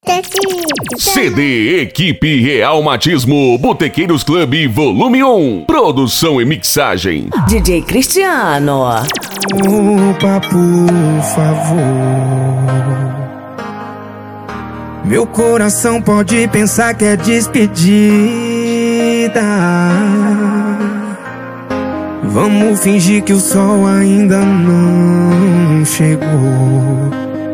CD Equipe Realmatismo Botequeiros Clube Volume 1. Produção e mixagem DJ Cristiano. Opa, por favor. Meu coração pode pensar que é despedida. Vamos fingir que o sol ainda não chegou.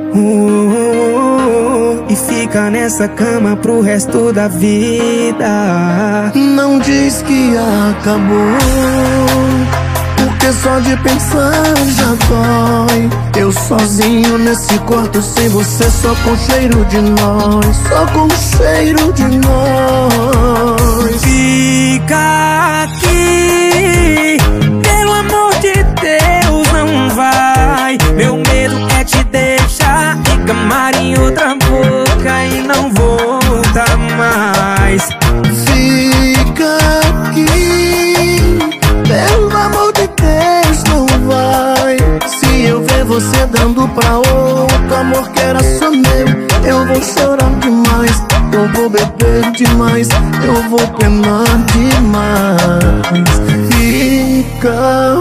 E fica nessa cama pro resto da vida. Não diz que acabou, porque só de pensar já dói. Eu sozinho nesse quarto sem você, só com cheiro de nós, só com cheiro de nós. Fica aqui, pelo amor de Deus, não vai. Meu medo é te deixar encamar em outra boca e não voltar mais. Fica aqui, pelo amor de Deus, não vai. Se eu ver você dando pra outro amor que era só meu, eu vou chorar demais, eu vou beber demais, eu vou penar demais. Fica,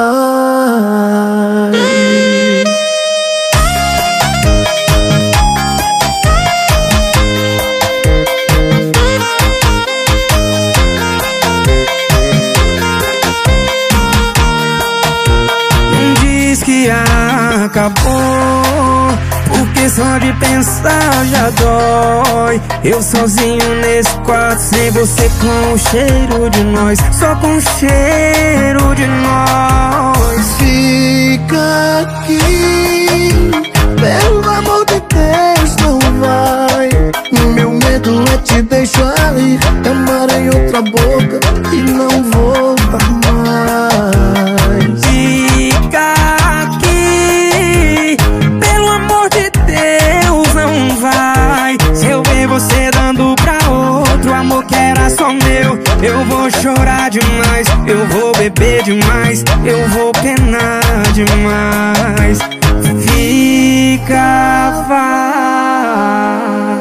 vai. Acabou, porque só de pensar já dói. Eu sozinho nesse quarto sem você, com o cheiro de nós, só com o cheiro de nós. Fica aqui, pelo amor de Deus, não vai. Meu medo é te deixar ir, amar em outra boca e não voltar mais. Fica aqui, pelo amor de Deus, não vai. Se eu ver você dando pra outro amor que era só meu, eu vou chorar demais, eu vou beber demais, eu vou penar demais. Fica, vai.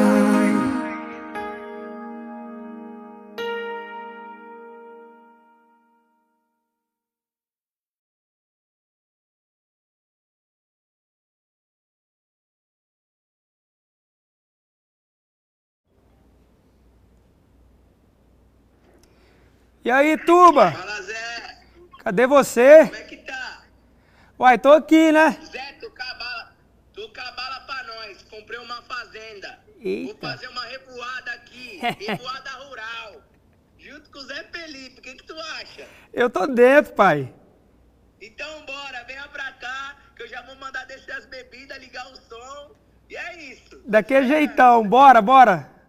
E aí, Tuba? Fala, Zé. Cadê você? Como é que tá? Uai, tô aqui, né? Zé, tu cabala pra nós. Comprei uma fazenda. Eita. Vou fazer uma revoada aqui. Revoada rural. Junto com o Zé Felipe. O que tu acha? Eu tô dentro, pai. Então bora, venha pra cá, que eu já vou mandar descer as bebidas, ligar o som. E é isso. Daquele jeitão. Bora, bora.